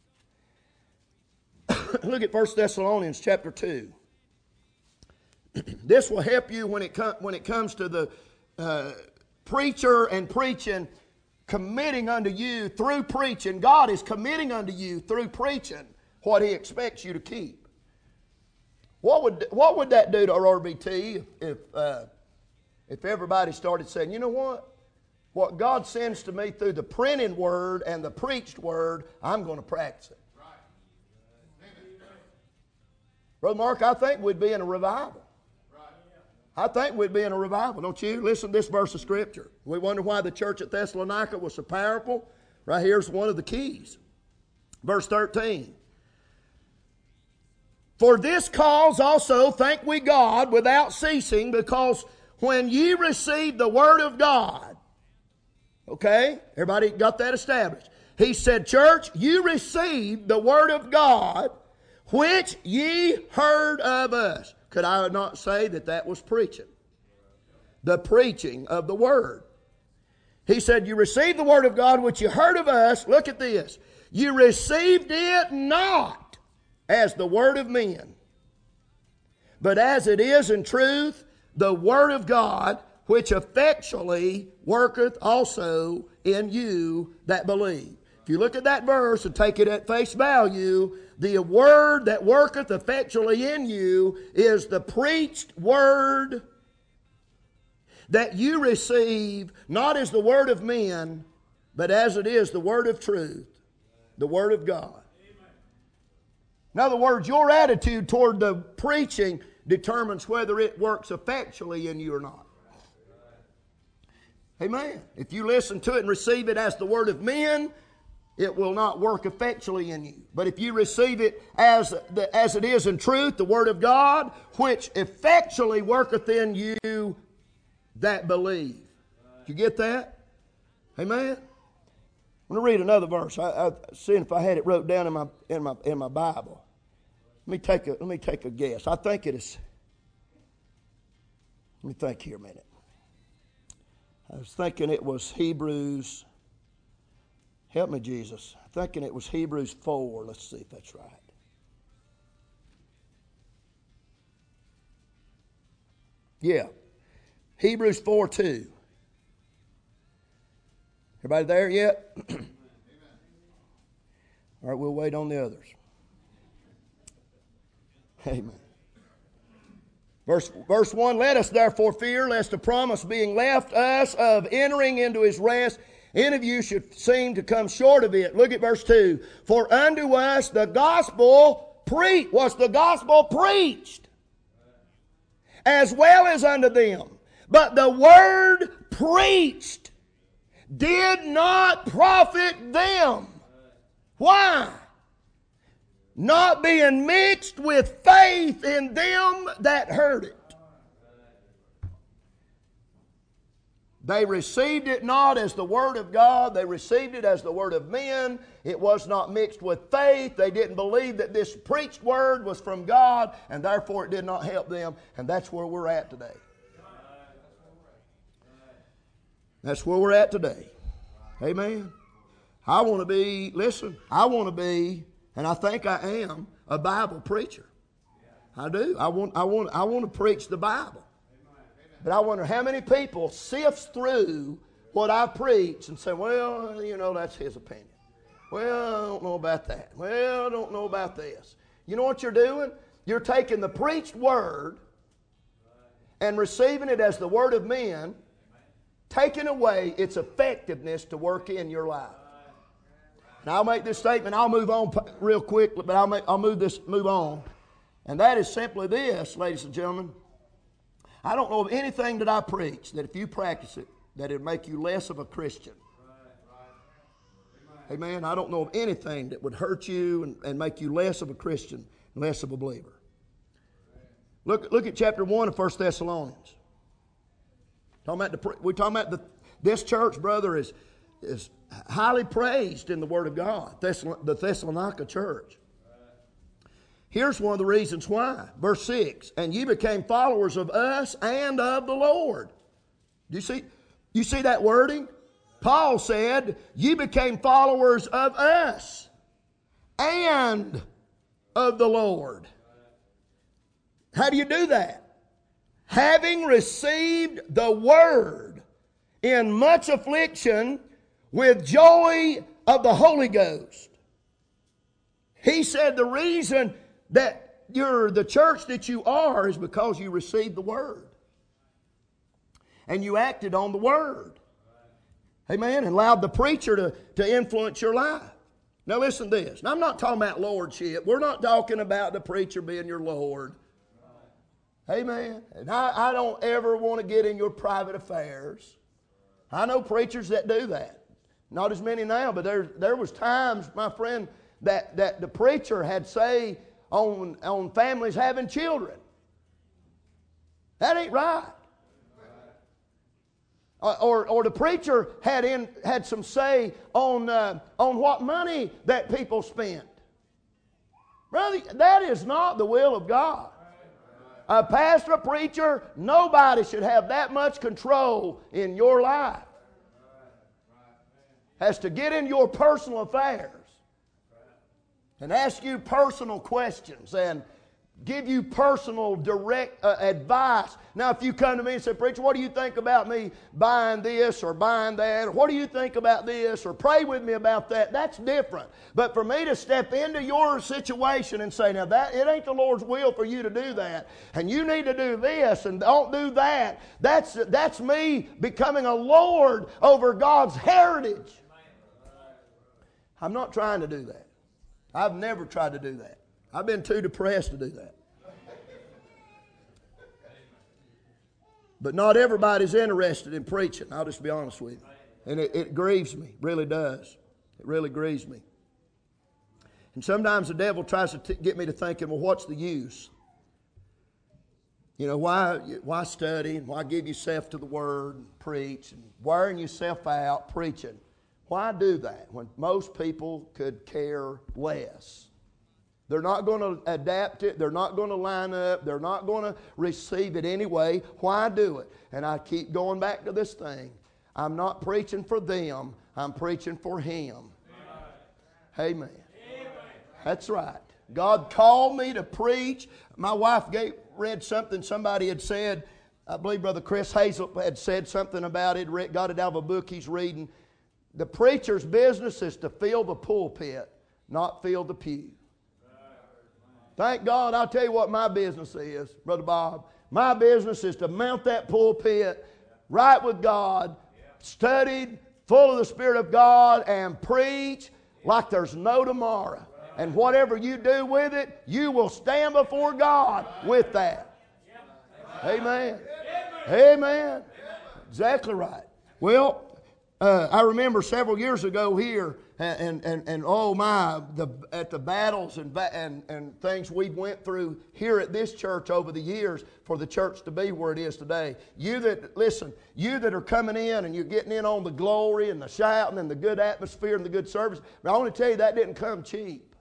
Look at 1 Thessalonians chapter 2. This will help you when it comes to the preacher and preaching, committing unto you through preaching. God is committing unto you through preaching what He expects you to keep. What would that do to RBT if everybody started saying, you know what God sends to me through the printed word and the preached word, I'm going to practice it. Right. Brother Mark, I think we'd be in a revival. Right. I think we'd be in a revival, don't you? Listen to this verse of Scripture. We wonder why the church at Thessalonica was so powerful. Right here's one of the keys. Verse 13. For this cause also thank we God without ceasing, because when ye received the word of God, okay, everybody got that established. He said, church, you received the word of God, which ye heard of us. Could I not say that was preaching? The preaching of the word. He said, you received the word of God, which you heard of us. Look at this. You received it not as the word of men, but as it is in truth, the word of God, which effectually worketh also in you that believe. If you look at that verse and take it at face value, the word that worketh effectually in you is the preached word that you receive, not as the word of men, but as it is the word of truth, the word of God. In other words, your attitude toward the preaching determines whether it works effectually in you or not. Amen. If you listen to it and receive it as the word of men, it will not work effectually in you. But if you receive it as it is in truth, the word of God, which effectually worketh in you that believe. Did you get that? Amen. I'm going to read another verse. I seeing if I had it wrote down in my Bible. Let me take a guess. I think it is. Let me think here a minute. I was thinking it was Hebrews. Help me, Jesus. I'm thinking it was Hebrews 4. Let's see if that's right. Yeah. Hebrews 4:2. Everybody there yet? All right, we'll wait on the others. Amen. Verse 1, let us therefore fear, lest the promise being left us of entering into his rest, any of you should seem to come short of it. Look at verse 2. For unto us the gospel preached. Was the gospel preached? As well as unto them. But the word preached did not profit them. Why? Not being mixed with faith in them that heard it. They received it not as the word of God. They received it as the word of men. It was not mixed with faith. They didn't believe that this preached word was from God, and therefore it did not help them. And that's where we're at today. That's where we're at today. Amen. I want to be, I want to be, and I think I am, a Bible preacher. I do. I want to preach the Bible. But I wonder how many people sifts through what I preach and say, well, that's his opinion. Well, I don't know about that. Well, I don't know about this. You know what you're doing? You're taking the preached word and receiving it as the word of men, taking away its effectiveness to work in your life. Now I'll make this statement. I'll move on real quick, but I'll move on. And that is simply this, ladies and gentlemen. I don't know of anything that I preach that if you practice it, that it'll make you less of a Christian. Amen. I don't know of anything that would hurt you and make you less of a Christian, less of a believer. Look at chapter 1 of 1 Thessalonians. We're talking about this church, brother, is highly praised in the Word of God, the Thessalonica church. Here's one of the reasons why. Verse 6, and ye became followers of us and of the Lord. Do you see that wording? Paul said, ye became followers of us and of the Lord. How do you do that? Having received the word in much affliction with joy of the Holy Ghost. He said the reason that you're the church that you are is because you received the word. And you acted on the word. Amen. And allowed the preacher to influence your life. Now listen to this. Now, I'm not talking about lordship. We're not talking about the preacher being your Lord. Amen. And I don't ever want to get in your private affairs. I know preachers that do that. Not as many now, but there was times, my friend, that the preacher had say on families having children. That ain't right. Or the preacher had some say on what money that people spent. Brother, that is not the will of God. A pastor, a preacher, nobody should have that much control in your life as to get in your personal affairs and ask you personal questions and give you personal direct advice. Now, if you come to me and say, preacher, what do you think about me buying this or buying that? Or what do you think about this? Or pray with me about that. That's different. But for me to step into your situation and say, now it ain't the Lord's will for you to do that. And you need to do this and don't do that. That's me becoming a lord over God's heritage. I'm not trying to do that. I've never tried to do that. I've been too depressed to do that. But not everybody's interested in preaching. I'll just be honest with you. And it grieves me. It really does. It really grieves me. And sometimes the devil tries to get me to thinking, well, what's the use? You know, why study and why give yourself to the Word and preach and wearing yourself out preaching? Why do that when most people could care less? They're not going to adapt it. They're not going to line up. They're not going to receive it anyway. Why do it? And I keep going back to this thing. I'm not preaching for them. I'm preaching for Him. Amen. That's right. God called me to preach. My wife read something somebody had said. I believe Brother Chris Hazel had said something about it. Got it out of a book he's reading. The preacher's business is to fill the pulpit, not fill the pew. Thank God, I'll tell you what my business is, Brother Bob. My business is to mount that pulpit right with God, studied, full of the Spirit of God, and preach like there's no tomorrow. And whatever you do with it, you will stand before God with that. Amen. Amen. Exactly right. Well, I remember several years ago here, and oh my, at the battles and things we went through here at this church over the years for the church to be where it is today. You that are coming in and you're getting in on the glory and the shouting and the good atmosphere and the good service, but I want to tell you that didn't come cheap.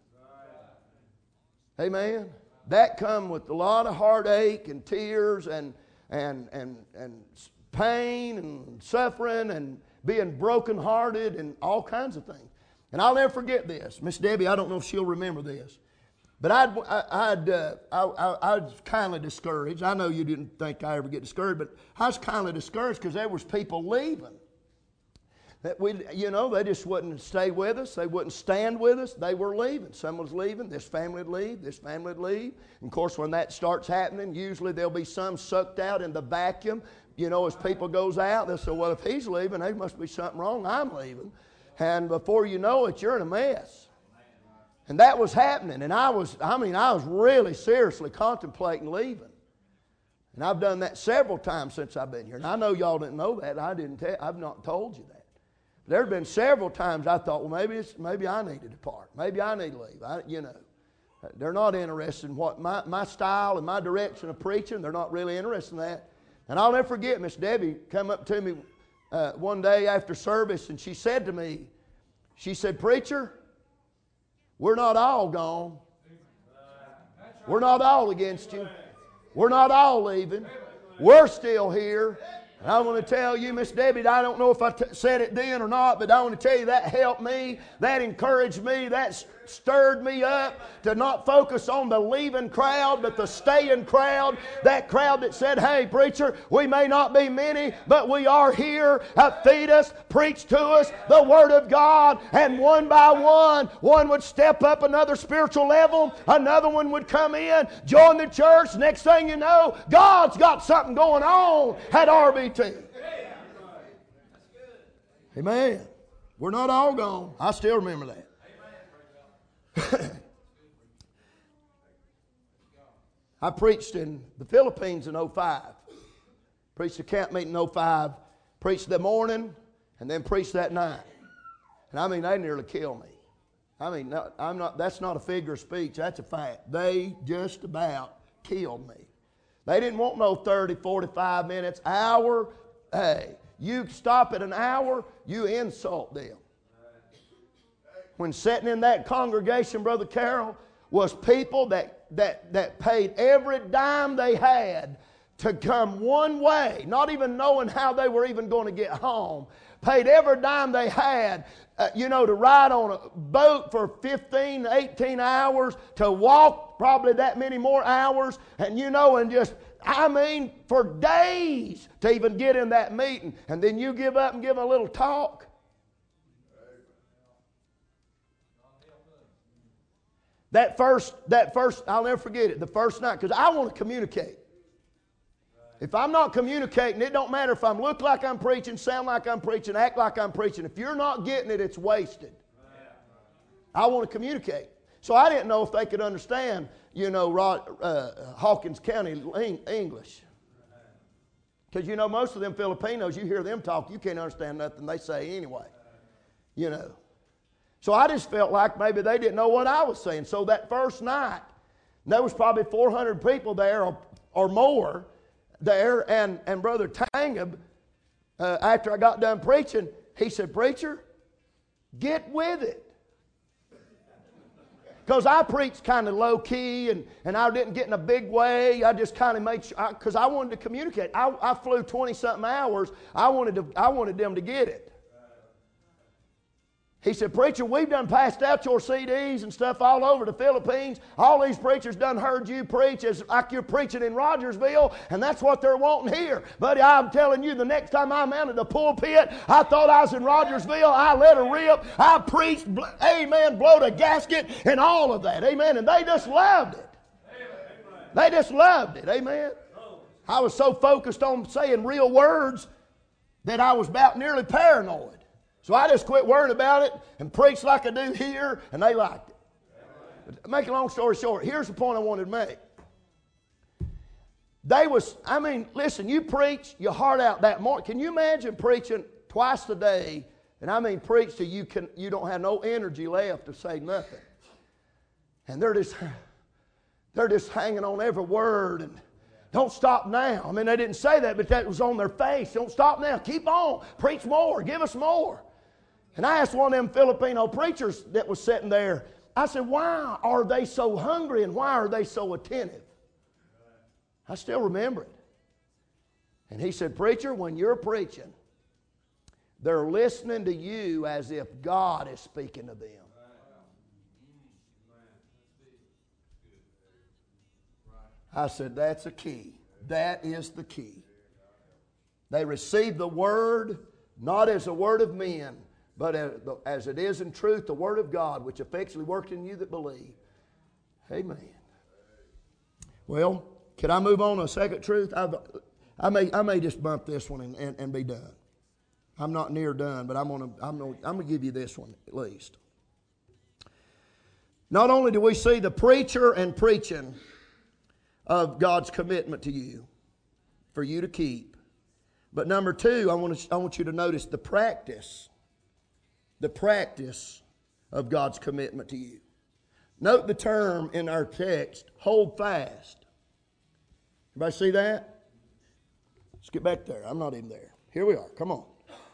Amen. That come with a lot of heartache and tears and pain and suffering and being brokenhearted and all kinds of things. And I'll never forget this. Miss Debbie, I don't know if she'll remember this. But I was kind of discouraged. I know you didn't think I ever get discouraged, but I was kind of discouraged because there was people leaving. That they just wouldn't stay with us. They wouldn't stand with us. They were leaving. Someone was leaving. This family would leave. This family would leave. And of course, when that starts happening, usually there'll be some sucked out in the vacuum. You know, as people goes out, they'll say, well, if he's leaving, there must be something wrong. I'm leaving. And before you know it, you're in a mess. And that was happening. And I was really seriously contemplating leaving. And I've done that several times since I've been here. And I know y'all didn't know that. I've not told you that. There have been several times I thought, well, maybe I need to depart. Maybe I need to leave. They're not interested in what my style and my direction of preaching. They're not really interested in that. And I'll never forget, Miss Debbie come up to me one day after service, and she said to me, she said, "Preacher, we're not all gone. We're not all against you. We're not all leaving. We're still here." And I want to tell you, Miss Debbie, I don't know if I said it then or not, but I want to tell you that helped me, that encouraged me, that stirred me up to not focus on the leaving crowd, but the staying crowd. That crowd that said, "Hey, preacher, we may not be many, but we are here. Feed us, preach to us the Word of God." And one by one would step up another spiritual level. Another one would come in, join the church. Next thing you know, God's got something going on at RBT. Amen. We're not all gone. I still remember that. I preached in the Philippines in 2005. Preached a camp meeting in 2005. Preached the morning and then preached that night. And they nearly killed me. That's not a figure of speech. That's a fact. They just about killed me. They didn't want no 30, 45 minutes, hour. Hey, you stop at an hour, you insult them. When sitting in that congregation, Brother Carroll, was people that paid every dime they had to come one way, not even knowing how they were even going to get home. Paid every dime they had, to ride on a boat for 15, 18 hours, to walk probably that many more hours, and for days to even get in that meeting. And then you give up and give a little talk. That first, I'll never forget it, the first night, because I want to communicate. If I'm not communicating, it don't matter if I look like I'm preaching, sound like I'm preaching, act like I'm preaching. If you're not getting it, it's wasted. I want to communicate. So I didn't know if they could understand, Hawkins County English. Because, most of them Filipinos, you hear them talk, you can't understand nothing they say anyway. So I just felt like maybe they didn't know what I was saying. So that first night, there was probably 400 people there or more there. And Brother Tangab, after I got done preaching, he said, "Preacher, get with it." Because I preached kind of low key and I didn't get in a big way. I just kind of made sure, because I wanted to communicate. I flew 20-something hours. I wanted them to get it. He said, "Preacher, we've done passed out your CDs and stuff all over the Philippines. All these preachers done heard you preach as like you're preaching in Rogersville, and that's what they're wanting here. Buddy, I'm telling you, the next time I mounted the pulpit, I thought I was in Rogersville. I let her rip. I preached, amen, blowed a gasket, and all of that, amen. And they just loved it. They just loved it, amen. I was so focused on saying real words that I was about nearly paranoid. So I just quit worrying about it and preached like I do here, and they liked it. But make a long story short, here's the point I wanted to make. Listen, you preach your heart out that morning. Can you imagine preaching twice a day, and preach till you don't have no energy left to say nothing. And they're just hanging on every word and don't stop now. They didn't say that, but that was on their face. Don't stop now. Keep on. Preach more. Give us more. And I asked one of them Filipino preachers that was sitting there, I said, "Why are they so hungry and why are they so attentive?" I still remember it. And he said, "Preacher, when you're preaching, they're listening to you as if God is speaking to them." I said, "That's a key. That is the key." They receive the word not as a word of men, but as it is in truth, the word of God, which effectually works in you that believe. Amen. Well, can I move on to a second truth? I may just bump this one and be done. I'm not near done, but I'm gonna give you this one at least. Not only do we see the preacher and preaching of God's commitment to you, for you to keep, but number two, I want you to notice the practice of God's commitment to you. Note the term in our text, hold fast. Everybody see that? Let's get back there. I'm not even there. Here we are. Come on.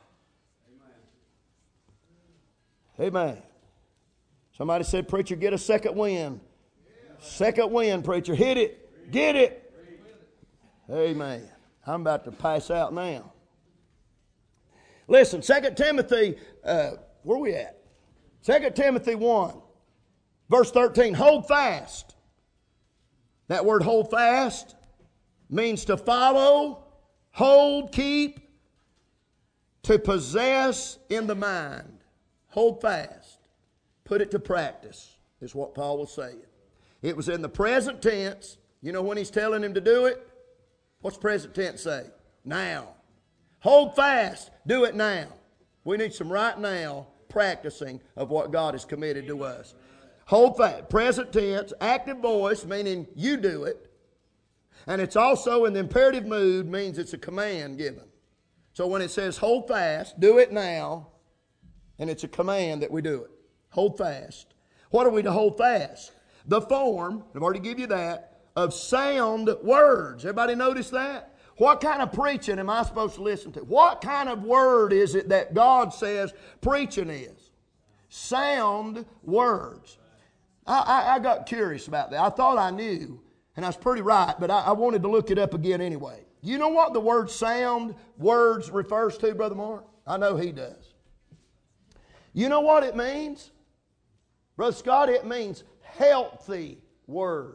Amen. Somebody said, "Preacher, get a second wind." Second wind, preacher. Hit it. Get it. Amen. I'm about to pass out now. Listen, 2 Timothy, where are we at? 2 Timothy 1, verse 13. Hold fast. That word hold fast means to follow, hold, keep, to possess in the mind. Hold fast. Put it to practice is what Paul was saying. It was in the present tense. You know when he's telling him to do it? What's present tense say? Now. Hold fast. Do it now. We need some right now practicing of what God has committed to us. Hold fast. Present tense, active voice, meaning you do it. And it's also in the imperative mood, means it's a command given. So when it says hold fast, do it now, and it's a command that we do it. Hold fast. What are we to hold fast? The form, I've already given you that, of sound words. Everybody notice that? What kind of preaching am I supposed to listen to? What kind of word is it that God says preaching is? Sound words. I got curious about that. I thought I knew, and I was pretty right, but I wanted to look it up again anyway. You know what the word sound words refers to, Brother Mark? I know he does. You know what it means? Brother Scott, it means healthy words.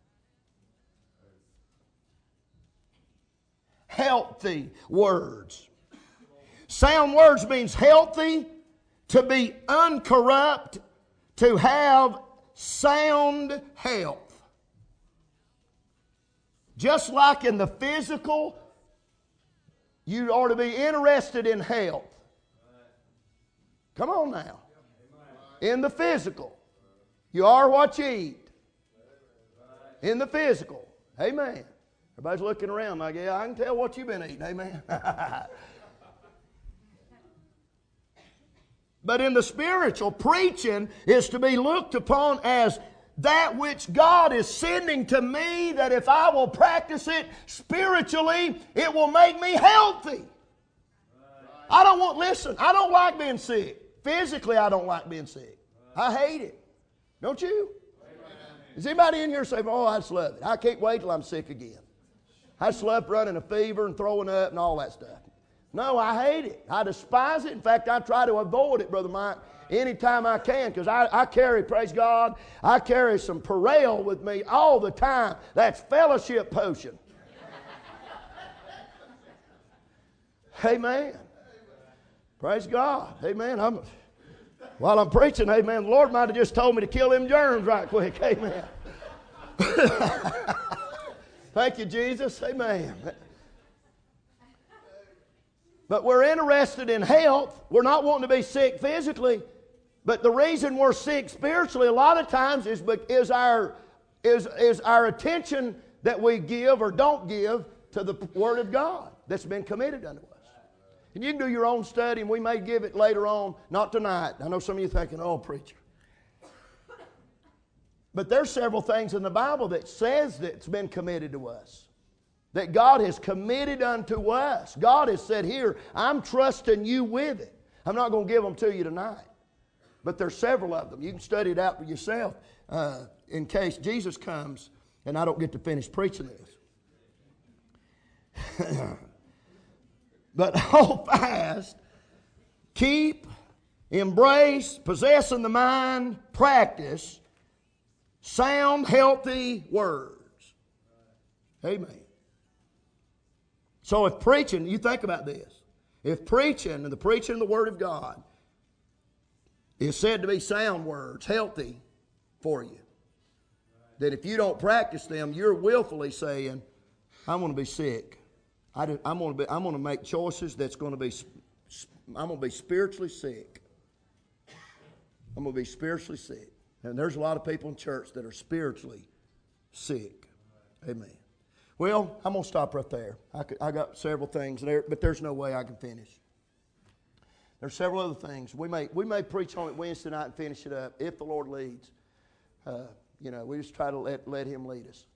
Healthy words. Sound words means healthy, to be uncorrupt, to have sound health. Just like in the physical, you ought to be interested in health. Come on now. In the physical. You are what you eat. In the physical. Amen. Everybody's looking around like, yeah, I can tell what you've been eating. Amen. But in the spiritual, preaching is to be looked upon as that which God is sending to me, that if I will practice it spiritually, it will make me healthy. I don't like being sick. Physically, I don't like being sick. I hate it. Don't you? Is anybody in here saying, oh, I just love it. I can't wait till I'm sick again. I just love running a fever and throwing up and all that stuff. No, I hate it. I despise it. In fact, I try to avoid it, Brother Mike, anytime I can, because I carry, praise God, I carry some Purell with me all the time. That's fellowship potion. Amen. Praise God. Amen. While I'm preaching, amen, the Lord might have just told me to kill them germs right quick. Amen. Thank you, Jesus. Amen. But we're interested in health. We're not wanting to be sick physically. But the reason we're sick spiritually a lot of times is our attention that we give or don't give to the Word of God that's been committed unto us. And you can do your own study, and we may give it later on, not tonight. I know some of you thinking, oh, preacher. But there's several things in the Bible that says that it's been committed to us. That God has committed unto us. God has said, here, I'm trusting you with it. I'm not going to give them to you tonight. But there's several of them. You can study it out for yourself in case Jesus comes and I don't get to finish preaching this. But hold fast, keep, embrace, possessing the mind, practice sound, healthy words. Amen. So if preaching, you think about this. If preaching and the preaching of the Word of God is said to be sound words, healthy for you, that if you don't practice them, you're willfully saying, I'm going to be sick. I'm going to make choices that's going to be, I'm going to be spiritually sick. I'm going to be spiritually sick. And there's a lot of people in church that are spiritually sick. Amen. Well, I'm going to stop right there. I got several things there, but there's no way I can finish. There's several other things. We may preach on it Wednesday night and finish it up if the Lord leads. We just try to let Him lead us.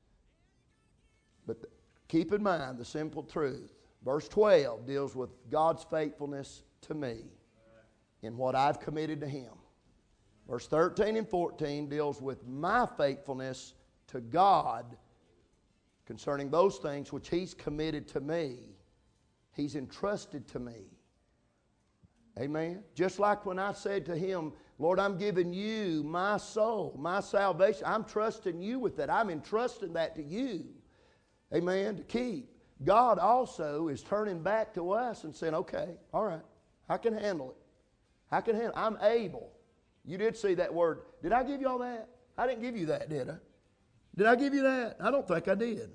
But keep in mind the simple truth. Verse 12 deals with God's faithfulness to me in what I've committed to Him. Verse 13 and 14 deals with my faithfulness to God concerning those things which He's committed to me. He's entrusted to me. Amen. Just like when I said to Him, Lord, I'm giving you my soul, my salvation. I'm trusting you with that. I'm entrusting that to you. Amen. To keep. God also is turning back to us and saying, okay, all right, I can handle it. I'm able. You did see that word. Did I give you all that? I didn't give you that, did I? Did I give you that? I don't think I did.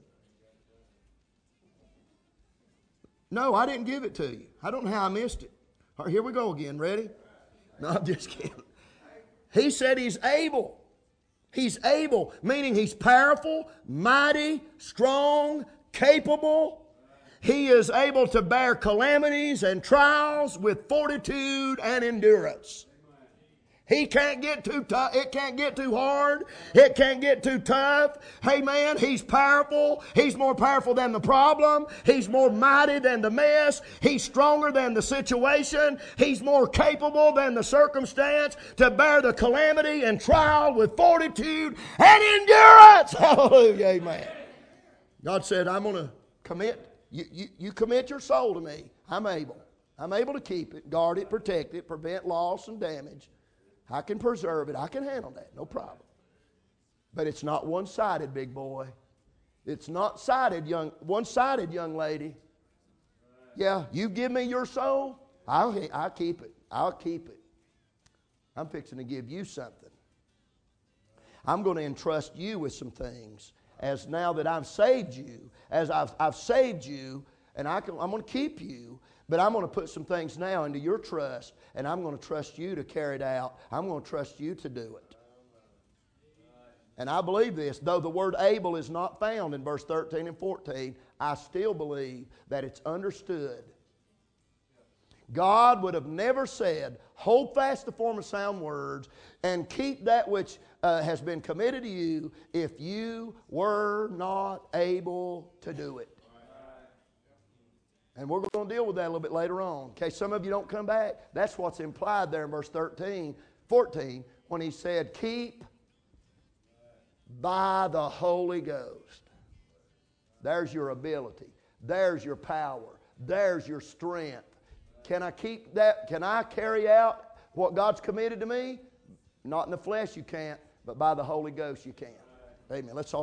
No, I didn't give it to you. I don't know how I missed it. All right, here we go again. Ready? No, I'm just kidding. He said He's able. He's able, meaning He's powerful, mighty, strong, capable. He is able to bear calamities and trials with fortitude and endurance. He can't get too tough. It can't get too hard. It can't get too tough. Hey man, He's powerful. He's more powerful than the problem. He's more mighty than the mess. He's stronger than the situation. He's more capable than the circumstance to bear the calamity and trial with fortitude and endurance. Hallelujah, amen. God said, I'm going to commit. You commit your soul to me. I'm able. I'm able to keep it, guard it, protect it, prevent loss and damage. I can preserve it. I can handle that. No problem. But it's not one-sided, big boy. It's not one-sided, young lady. Yeah, you give me your soul, I'll keep it. I'll keep it. I'm fixing to give you something. I'm going to entrust you with some things. As now that I've saved you, as I've saved you, And I'm going to keep you, but I'm going to put some things now into your trust, and I'm going to trust you to carry it out. I'm going to trust you to do it. And I believe this. Though the word able is not found in verse 13 and 14, I still believe that it's understood. God would have never said, hold fast the form of sound words and keep that which has been committed to you if you were not able to do it. And we're going to deal with that a little bit later on. In case some of you don't come back, that's what's implied there in verse 14, when he said, keep by the Holy Ghost. There's your ability. There's your power. There's your strength. Can I keep that? Can I carry out what God's committed to me? Not in the flesh you can't, but by the Holy Ghost you can. Amen. Let's all